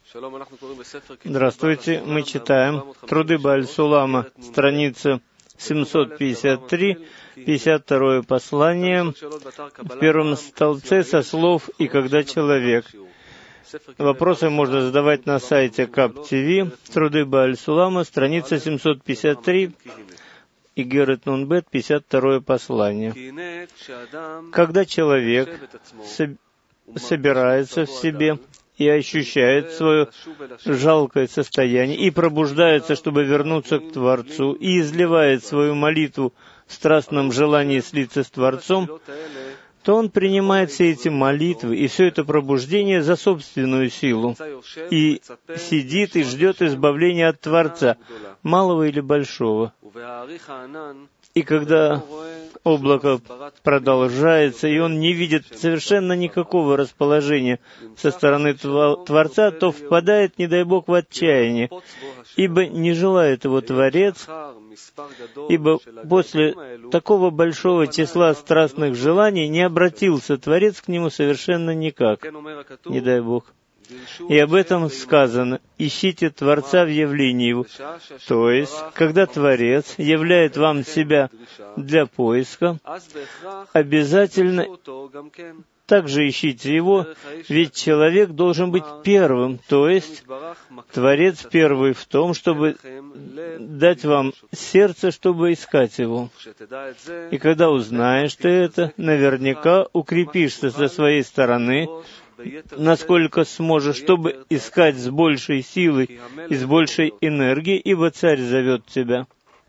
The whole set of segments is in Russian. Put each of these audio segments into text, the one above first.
Здравствуйте, мы читаем Труды Бааль-Сулама, страница 753, 52 послание, в первом столбце со слов «И когда человек». Вопросы можно задавать на сайте КАП-ТВ, Труды Бааль-Сулама, страница 753, Игерет Нунбет, 52 послание. Когда человек собирается в себе и ощущает свое жалкое состояние, и пробуждается, чтобы вернуться к Творцу, и изливает свою молитву в страстном желании слиться с Творцом, то он принимает все эти молитвы и все это пробуждение за собственную силу, и сидит и ждет избавления от Творца, малого или большого. И когда облако продолжается, и он не видит совершенно никакого расположения со стороны Творца, то впадает, не дай Бог, в отчаяние, ибо не желает его Творец, ибо после такого большого числа страстных желаний не обратился Творец к нему совершенно никак, не дай Бог. И об этом сказано: «Ищите Творца в явлении Его». То есть, когда Творец являет вам себя для поиска, обязательно также ищите Его, ведь человек должен быть первым, то есть Творец первый в том, чтобы дать вам сердце, чтобы искать Его. И когда узнаешь ты это, наверняка укрепишься со своей стороны, насколько сможешь, чтобы искать с большей силой и с большей энергией, ибо Царь зовет тебя.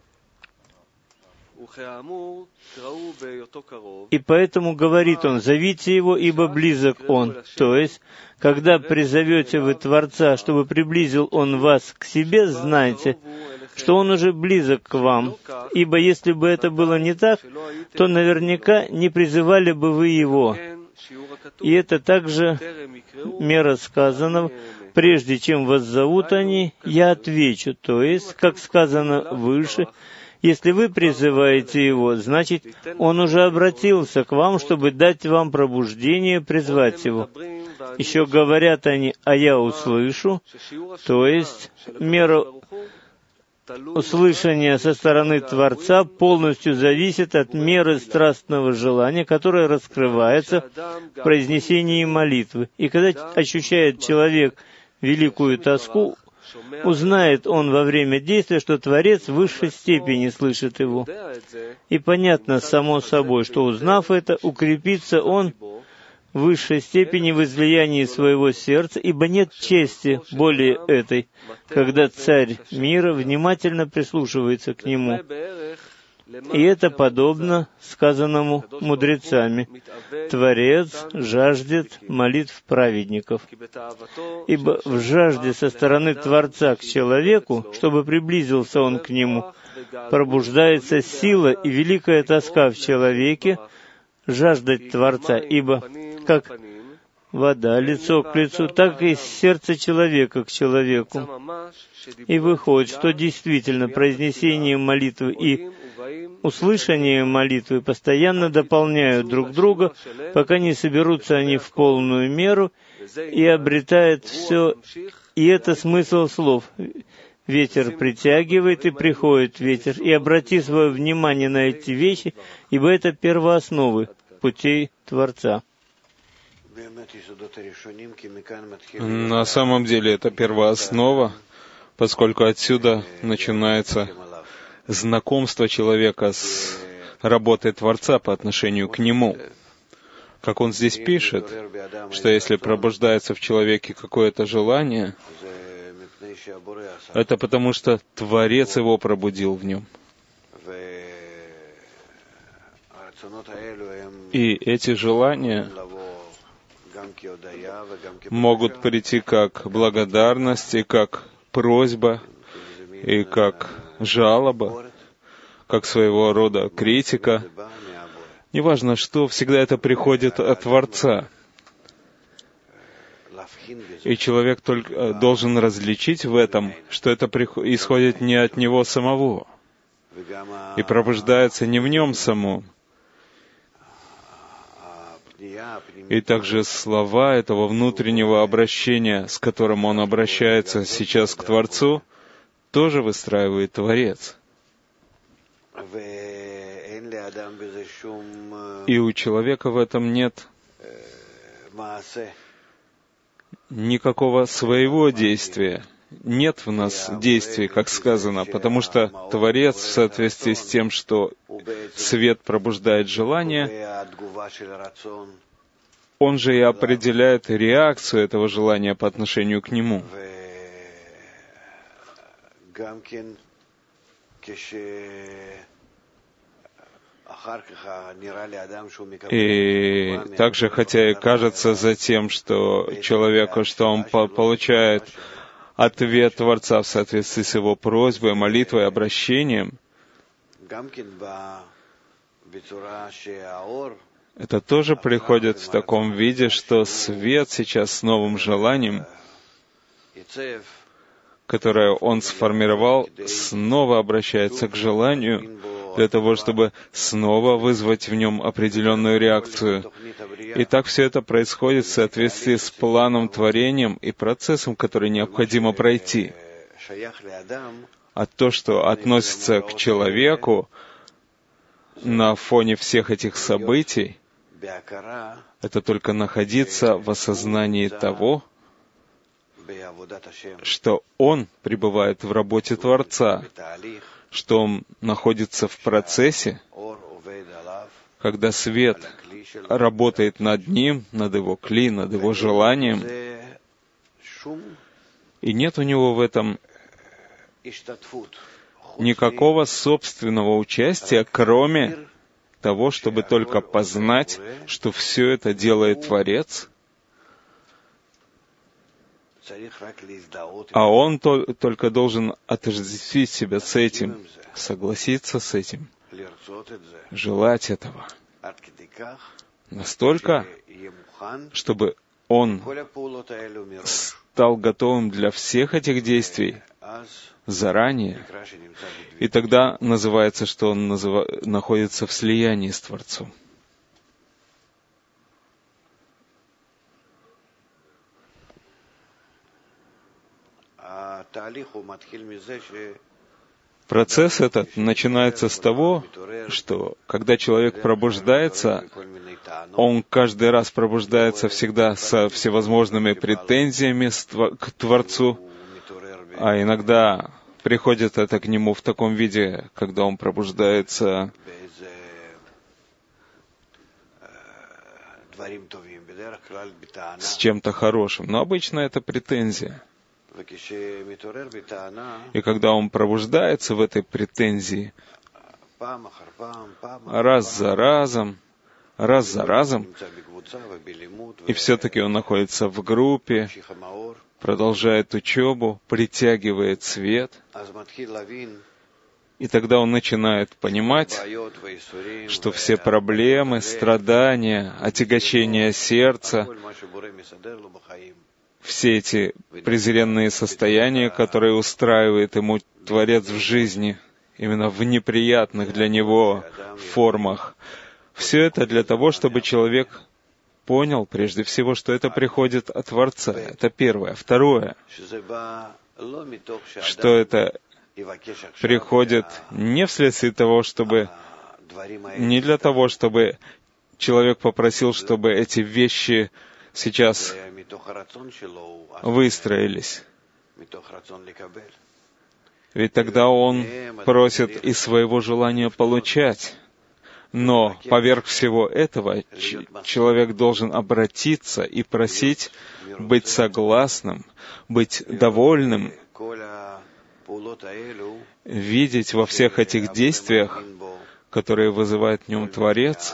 И поэтому говорит он: «Зовите его, ибо близок он». То есть, когда призовете вы Творца, чтобы приблизил он вас к себе, знайте, что он уже близок к вам. Ибо если бы это было не так, то наверняка не призывали бы вы его. И это также мера сказанного: «Прежде чем вас зовут они, я отвечу». То есть, как сказано выше, если вы призываете его, значит, он уже обратился к вам, чтобы дать вам пробуждение, призвать его. Еще говорят они: «А я услышу». То есть, мера услышания со стороны Творца полностью зависит от меры страстного желания, которое раскрывается в произнесении молитвы. И когда ощущает человек великую тоску, узнает он во время действия, что Творец в высшей степени слышит его. И понятно само собой, что, узнав это, укрепится он в высшей степени в излиянии своего сердца, ибо нет чести более этой, когда Царь мира внимательно прислушивается к нему. И это подобно сказанному мудрецами: «Творец жаждет молитв праведников». Ибо в жажде со стороны Творца к человеку, чтобы приблизился он к нему, пробуждается сила и великая тоска в человеке жаждать Творца, ибо как вода лицо к лицу, так и сердце человека к человеку. И выходит, что действительно произнесение молитвы и услышание молитвы постоянно дополняют друг друга, пока не соберутся они в полную меру и обретают все. И это смысл слов: «Ветер притягивает, и приходит ветер». И обрати свое внимание на эти вещи, ибо это первоосновы путей Творца. На самом деле это первооснова, поскольку отсюда начинается знакомство человека с работой Творца по отношению к нему. Как он здесь пишет, что если пробуждается в человеке какое-то желание, это потому что Творец его пробудил в нем. И эти желания могут прийти как благодарность, и как просьба, и как жалоба, как своего рода критика. Неважно что, всегда это приходит от Творца. И человек только должен различить в этом, что это исходит не от него самого, и пробуждается не в нем самом. И также слова этого внутреннего обращения, с которым он обращается сейчас к Творцу, тоже выстраивает Творец. И у человека в этом нет никакого своего действия. Нет в нас действий, как сказано, потому что Творец, в соответствии с тем, что свет пробуждает желание, он же и определяет реакцию этого желания по отношению к нему. И также, хотя и кажется затем, что человеку, что он получает ответ Творца в соответствии с его просьбой, молитвой, обращением, это тоже приходит в таком виде, что свет сейчас с новым желанием, которое он сформировал, снова обращается к желанию для того, чтобы снова вызвать в нем определенную реакцию. И так все это происходит в соответствии с планом творением и процессом, который необходимо пройти. А то, что относится к человеку на фоне всех этих событий, это только находиться в осознании того, что он пребывает в работе Творца, что он находится в процессе, когда свет работает над ним, над его кли, над его желанием, и нет у него в этом никакого собственного участия, кроме того, чтобы только познать, что все это делает Творец, а он только должен отождествить себя с этим, согласиться с этим, желать этого. Настолько, чтобы он стал готовым для всех этих действий заранее. И тогда называется, что он находится в слиянии с Творцом. Процесс этот начинается с того, что когда человек пробуждается, он каждый раз пробуждается всегда со всевозможными претензиями к Творцу, а иногда приходит это к нему в таком виде, когда он пробуждается с чем-то хорошим. Но обычно это претензия. И когда он пробуждается в этой претензии, раз за разом, и все-таки он находится в группе, продолжает учебу, притягивает свет, и тогда он начинает понимать, что все проблемы, страдания, отягощения сердца, все эти презренные состояния, которые устраивает ему Творец в жизни, именно в неприятных для него формах, все это для того, чтобы человек понял, прежде всего, что это приходит от Творца. Это первое. Второе, что это приходит не вследствие того, чтобы... Не для того, чтобы человек попросил, чтобы эти вещи сейчас выстроились. Ведь тогда он просит из своего желания получать. Но поверх всего этого человек должен обратиться и просить быть согласным, быть довольным, видеть во всех этих действиях, которые вызывает в нем Творец,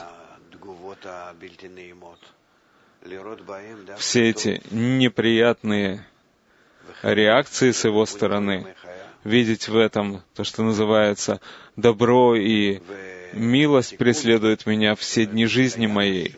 все эти неприятные реакции с его стороны, видеть в этом то, что называется добро и милость преследует меня все дни жизни моей.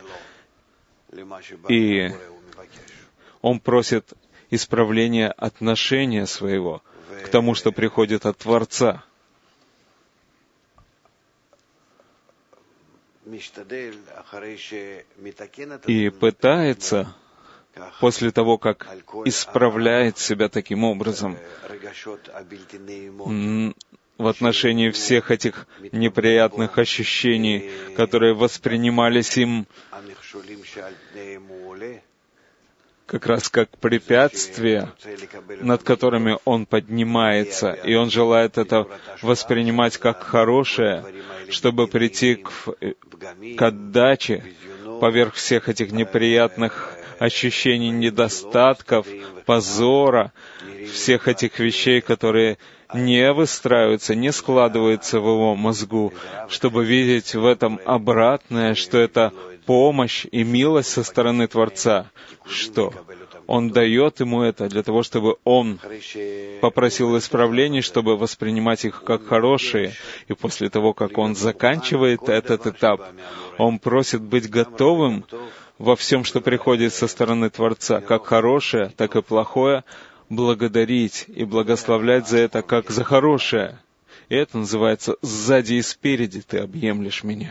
И он просит исправления отношения своего к тому, что приходит от Творца. и пытается, после того, как исправляет себя таким образом, в отношении всех этих неприятных ощущений, которые воспринимались им как раз как препятствия, над которыми он поднимается, и он желает это воспринимать как хорошее, чтобы прийти к отдаче поверх всех этих неприятных ощущений недостатков, позора, всех этих вещей, которые не выстраиваются, не складываются в его мозгу, чтобы видеть в этом обратное, что это помощь и милость со стороны Творца, что Он дает ему это для того, чтобы он попросил исправлений, чтобы воспринимать их как хорошие. И после того, как он заканчивает этот этап, он просит быть готовым во всем, что приходит со стороны Творца, как хорошее, так и плохое, благодарить и благословлять за это, как за хорошее. И это называется «сзади и спереди ты объемлешь меня».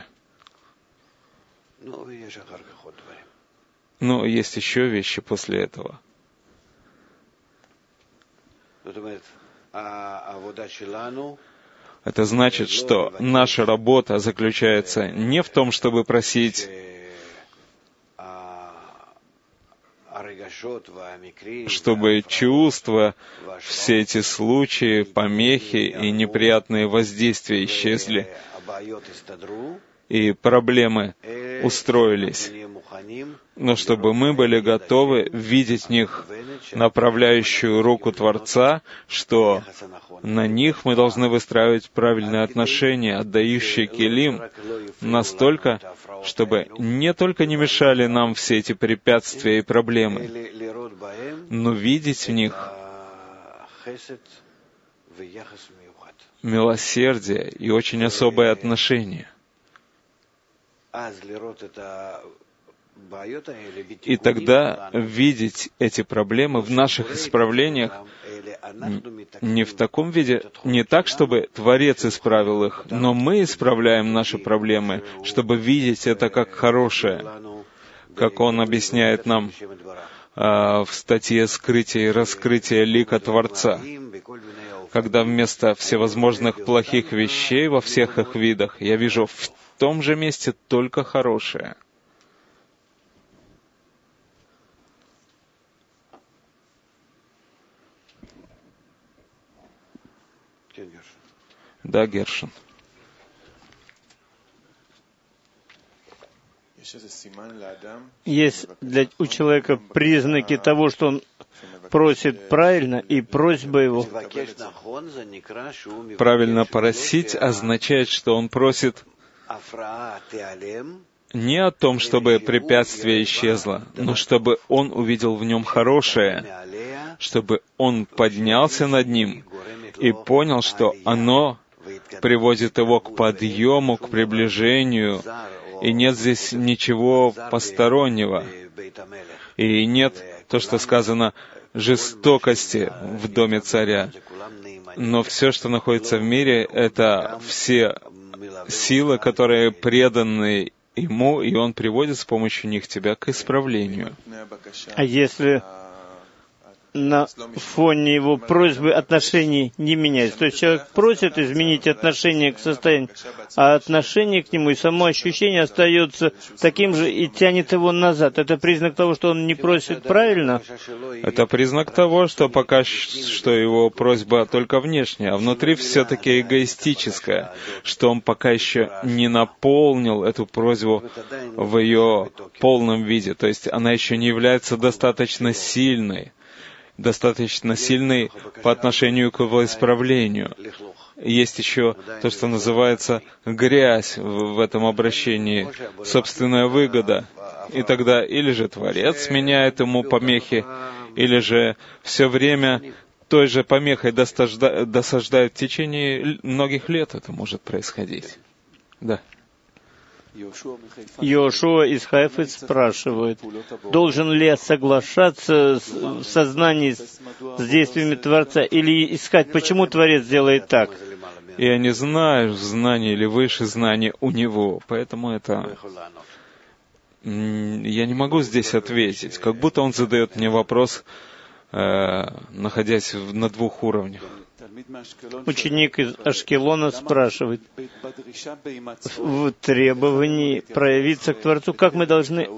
Но есть еще вещи после этого. Это значит, что наша работа заключается не в том, чтобы просить, чтобы чувства, все эти случаи, помехи и неприятные воздействия исчезли, и проблемы устроились, но чтобы мы были готовы видеть в них направляющую руку Творца, что на них мы должны выстраивать правильные отношения, отдающие келим, настолько, чтобы не только не мешали нам все эти препятствия и проблемы, но видеть в них милосердие и очень особое отношение. И тогда видеть эти проблемы в наших исправлениях не в таком виде, не так, чтобы Творец исправил их, но мы исправляем наши проблемы, чтобы видеть это как хорошее, как он объясняет нам в статье «Скрытие и раскрытие лика Творца», когда вместо всевозможных плохих вещей во всех их видах я вижу в том же месте только хорошее. Да, Гершин. Есть у человека признаки того, что он просит правильно, и просьба его. Правильно просить означает, что он просит не о том, чтобы препятствие исчезло, но чтобы он увидел в нем хорошее, чтобы он поднялся над ним и понял, что оно приводит его к подъему, к приближению, и нет здесь ничего постороннего, и нет, то, что сказано, жестокости в доме царя. Но все, что находится в мире, это все силы, которые преданы ему, и он приводит с помощью них тебя к исправлению. А если на фоне его просьбы отношений не меняются, то есть человек просит изменить отношение к состоянию, а отношение к нему и само ощущение остается таким же и тянет его назад. Это признак того, что он не просит правильно? Это признак того, что пока что его просьба только внешняя, а внутри все-таки эгоистическая, что он пока еще не наполнил эту просьбу в ее полном виде, то есть она еще не является достаточно сильной по отношению к его исправлению. Есть еще то, что называется грязь в этом обращении, собственная выгода. И тогда или же Творец меняет ему помехи, или же все время той же помехой досаждает в течение многих лет это может происходить. Да. Йошуа из Хайфы спрашивает, должен ли я соглашаться в сознании с действиями Творца или искать, почему Творец делает так? Я не знаю, знание или выше знания у него, поэтому это... Я не могу здесь ответить, как будто он задает мне вопрос, находясь на двух уровнях. Ученик из Ашкелона спрашивает, в требовании проявиться к Творцу, как мы должны,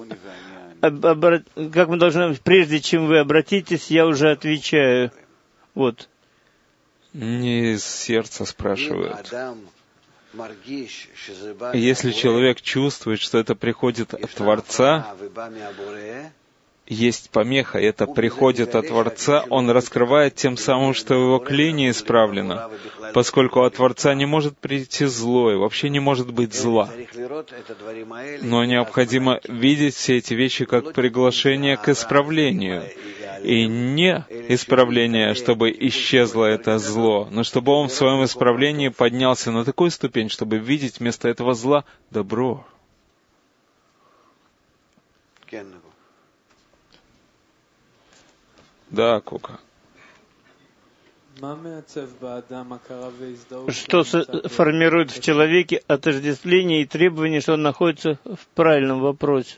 прежде чем вы обратитесь, я уже отвечаю. Вот. Не из сердца спрашивают. Если человек чувствует, что это приходит от Творца, есть помеха, это приходит от Творца, он раскрывает тем самым, что его клинья исправлено, поскольку от Творца не может прийти зло, и вообще не может быть зла. Но необходимо видеть все эти вещи как приглашение к исправлению. И не исправление, чтобы исчезло это зло, но чтобы он в своем исправлении поднялся на такую ступень, чтобы видеть вместо этого зла добро. Да, Кука. Что формирует в человеке отождествление и требование, что он находится в правильном вопросе?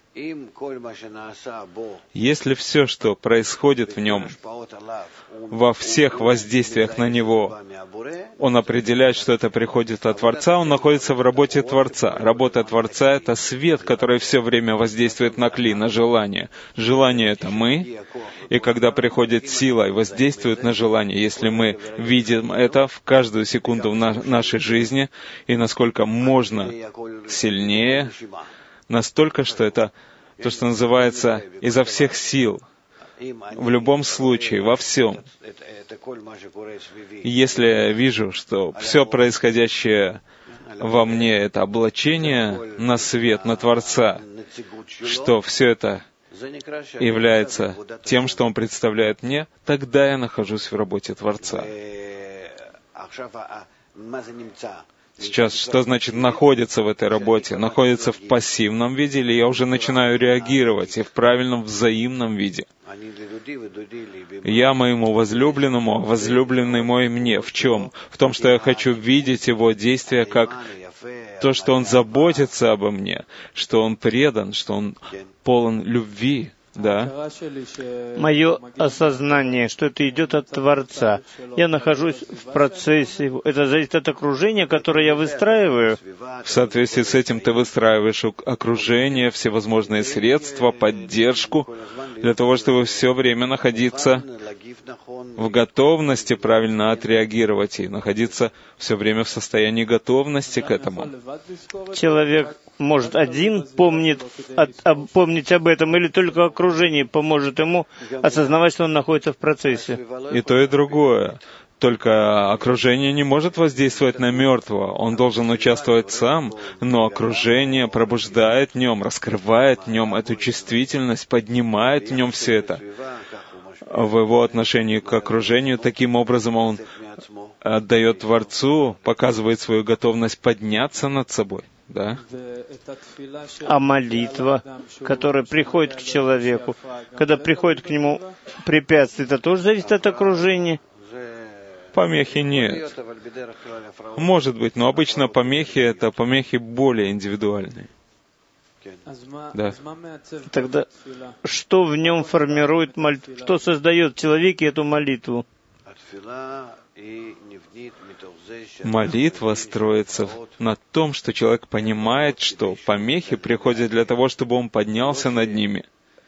Если все, что происходит в нем, во всех воздействиях на него, он определяет, что это приходит от Творца, он находится в работе Творца. Работа Творца — это свет, который все время воздействует на кли, на желание. Желание — это мы, и когда приходит сила и воздействует на желание, если мы видим это в каждую секунду в нашей жизни, и насколько можно сильнее, настолько, что это то, что называется изо всех сил, в любом случае, во всем. Если я вижу, что все происходящее во мне — это облачение на свет, на Творца, что все это является тем, что Он представляет мне, тогда я нахожусь в работе Творца. Сейчас, что значит находится в этой работе? Находится в пассивном виде, или я уже начинаю реагировать и в правильном взаимном виде? Я моему возлюбленному, а возлюбленный мой мне. В чем? В том, что я хочу видеть его действия как то, что он заботится обо мне, что он предан, что он полон любви. Да. Мое осознание, что это идет от Творца. Я нахожусь в процессе. Это зависит от окружения, которое я выстраиваю. В соответствии с этим ты выстраиваешь окружение, всевозможные средства, поддержку, для того, чтобы все время находиться в готовности правильно отреагировать и находиться все время в состоянии готовности к этому. Человек может один помнить об этом, или только окружение поможет ему осознавать, что он находится в процессе. И то, и другое. Только окружение не может воздействовать на мертвого. Он должен участвовать сам, но окружение пробуждает в нем, раскрывает в нем эту чувствительность, поднимает в нем все это. В его отношении к окружению, таким образом он отдает Творцу, показывает свою готовность подняться над собой. Да? А молитва, которая приходит к человеку, когда приходит к нему препятствие, это тоже зависит от окружения? Помехи нет. Может быть, но обычно помехи — это помехи более индивидуальные. Да. Тогда что в нем формирует молитву? Что создает в человеке эту молитву? Молитва строится на том, что человек понимает, что помехи приходят для того, чтобы он поднялся над ними.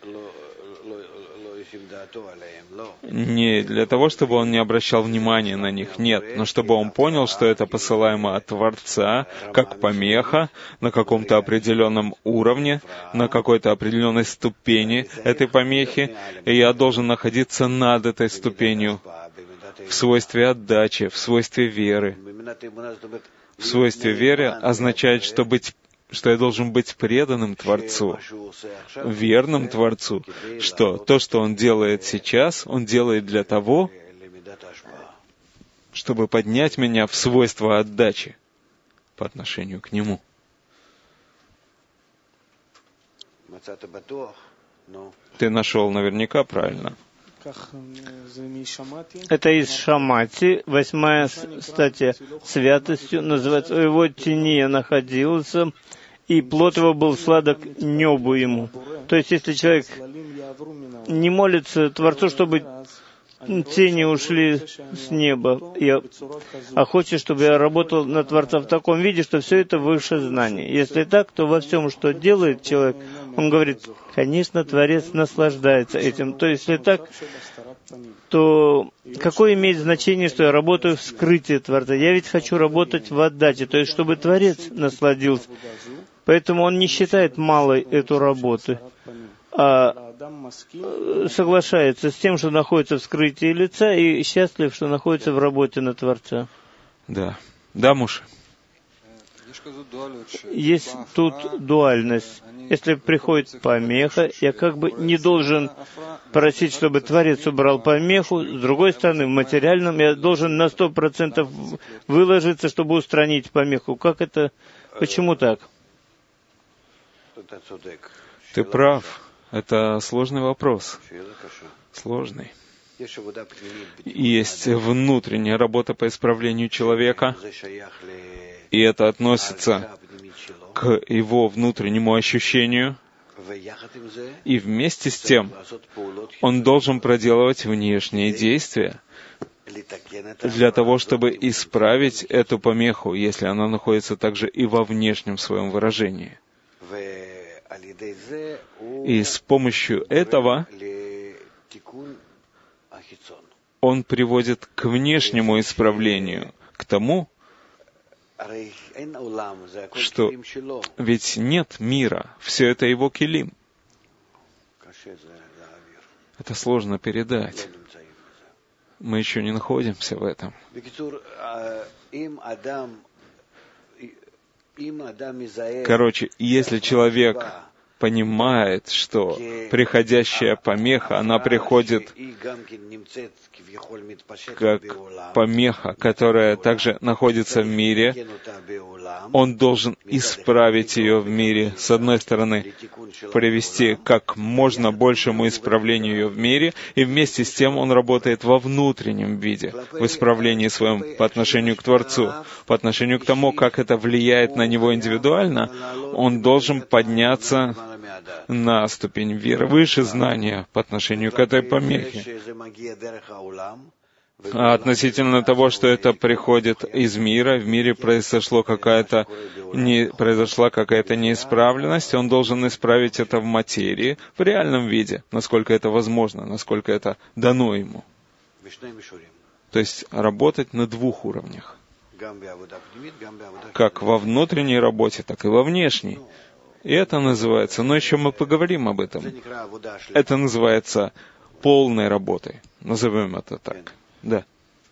Не для того, чтобы он не обращал внимания на них, нет, но чтобы он понял, что это посылаемо от Творца, как помеха на каком-то определенном уровне, на какой-то определенной ступени этой помехи, и я должен находиться над этой ступенью, в свойстве отдачи, в свойстве веры. В свойстве веры означает, что я должен быть преданным Творцу, верным Творцу, что то, что Он делает сейчас, Он делает для того, чтобы поднять меня в свойство отдачи по отношению к Нему. Ну, Ты нашел наверняка правильно. Это из Шамати, 8 статья. Святостью называется, в его тени я находился, и плод его был сладок небу ему. То есть, если человек не молится Творцу, чтобы тени ушли с неба, а хочет, чтобы я работал на Творца в таком виде, что все это выше знаний. Если так, то во всем, что делает человек, он говорит, конечно, Творец наслаждается этим. То есть, если так, то какое имеет значение, что я работаю в скрытии Творца? Я ведь хочу работать в отдаче, то есть, чтобы Творец насладился. Поэтому он не считает малой эту работу, а соглашается с тем, что находится в скрытии лица, и счастлив, что находится в работе на Творца. Да. Да, Муше? Есть тут дуальность. Если приходит помеха, я как бы не должен просить, чтобы Творец убрал помеху. С другой стороны, в материальном я должен на 100% выложиться, чтобы устранить помеху. Как это? Почему так? Ты прав. Это сложный вопрос. Сложный. Есть внутренняя работа по исправлению человека, и это относится к его внутреннему ощущению, и вместе с тем он должен проделывать внешние действия для того, чтобы исправить эту помеху, если она находится также и во внешнем своем выражении. И с помощью этого он приводит к внешнему исправлению, к тому, что ведь нет мира, все это его килим. Это сложно передать. Мы еще не находимся в этом. Короче, если человек понимает, что приходящая помеха, она приходит как помеха, которая также находится в мире, он должен исправить ее в мире. С одной стороны, привести как можно большему исправлению ее в мире, и вместе с тем он работает во внутреннем виде, в исправлении своем по отношению к Творцу, по отношению к тому, как это влияет на него индивидуально, он должен подняться на ступень веры, выше знания по отношению к этой помехе. А относительно того, что это приходит из мира, в мире произошла какая-то неисправленность, он должен исправить это в материи, в реальном виде, насколько это возможно, насколько это дано ему. То есть работать на двух уровнях. Как во внутренней работе, так и во внешней. И это называется, но еще мы поговорим об этом, это называется полной работой. Назовем это так. Да.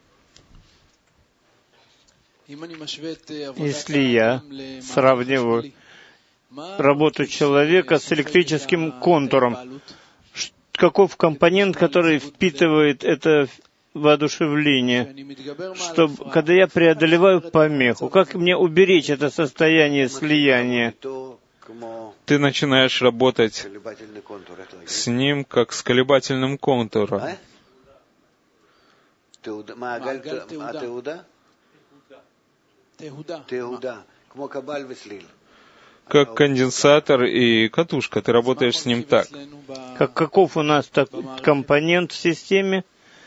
Если я сравниваю работу человека с электрическим контуром, каков компонент, который впитывает это воодушевление, чтобы, когда я преодолеваю помеху, как мне уберечь это состояние слияния? Ты начинаешь работать с ним, как с колебательным контуром. Как конденсатор и катушка. Ты работаешь с ним так. Каков у нас компонент в системе?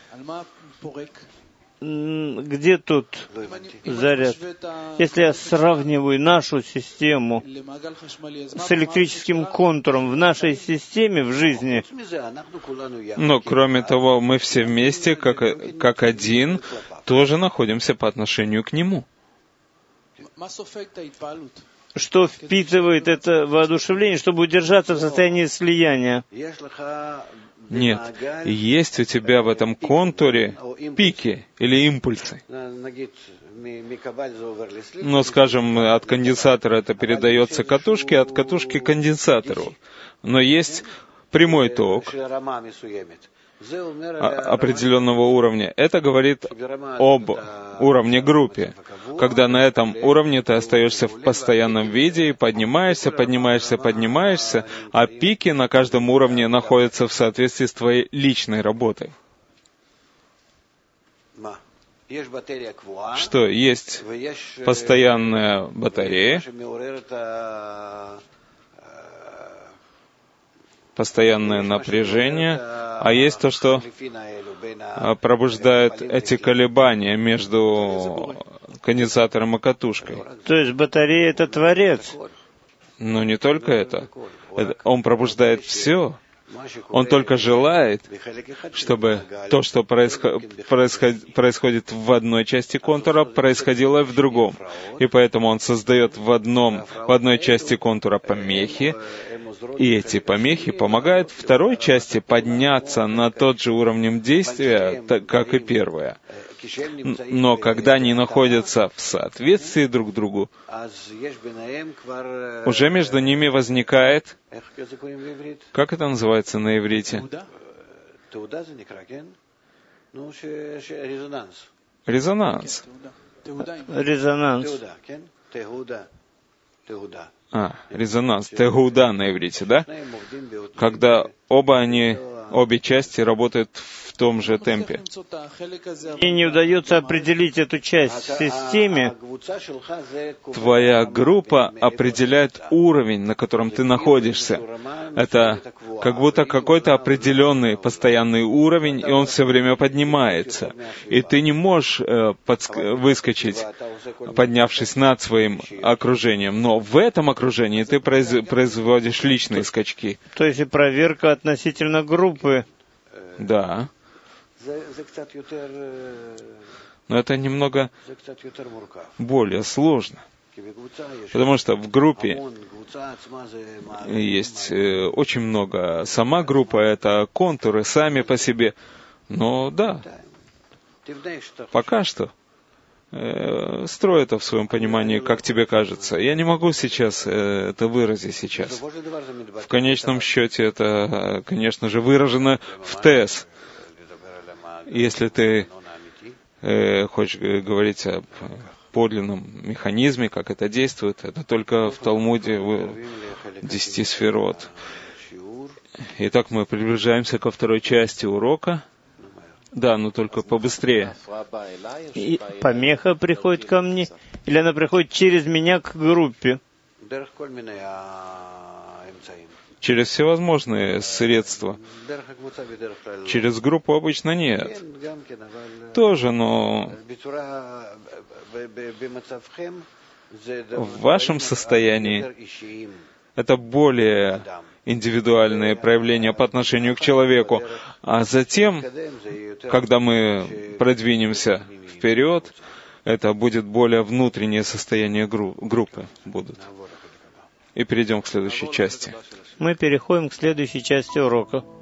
Где тут заряд? Если я сравниваю нашу систему с электрическим контуром в нашей системе, в жизни, но кроме того, мы все вместе, как один, тоже находимся по отношению к нему. Что впитывает это воодушевление, чтобы удержаться в состоянии слияния? Нет, есть у тебя в этом контуре пики или импульсы. Но, скажем, от конденсатора это передается катушке, от катушки к конденсатору. Но есть прямой ток, определенного уровня. Это говорит об уровне группы. Когда на этом уровне ты остаешься в постоянном виде и поднимаешься, а пики на каждом уровне находятся в соответствии с твоей личной работой. Что есть постоянная батарея, постоянное напряжение, а есть то, что пробуждает эти колебания между конденсатором и катушкой. То есть батарея — это Творец? Но не только это. Он пробуждает все. Он только желает, чтобы то, что происходит в одной части контура, происходило и в другом. И поэтому он создает в одной части контура помехи, и эти помехи помогают второй части подняться на тот же уровень действия, как и первая. Но когда они находятся в соответствии друг к другу, уже между ними возникает, как это называется на иврите? Резонанс. Резонанс. Резонанс. Тегуда на иврите, да? Когда обе части работают в том же темпе. И не удается определить эту часть в системе. Твоя группа определяет уровень, на котором ты находишься. Это как будто какой-то определенный постоянный уровень, и он все время поднимается. И ты не можешь выскочить, поднявшись над своим окружением. Но в этом окружении ты производишь личные скачки. То есть и проверка относительно группы. Да. Но это немного более сложно. Потому что в группе есть очень много. Сама группа — это контуры сами по себе. Но да, пока что строй это в своем понимании, как тебе кажется. Я не могу сейчас это выразить сейчас. В конечном счете это, конечно же, выражено в ТЭС. Если ты хочешь говорить об подлинном механизме, как это действует, это только в Талмуде, в 10 сферот. Итак, мы приближаемся ко второй части урока. Да, но только побыстрее. И помеха приходит ко мне, или она приходит через меня к группе? Через всевозможные средства. Через группу обычно нет. Тоже, но в вашем состоянии это более индивидуальные проявления по отношению к человеку. А затем, когда мы продвинемся вперед, это будет более внутреннее состояние группы будут. И перейдем к следующей части. Мы переходим к следующей части урока.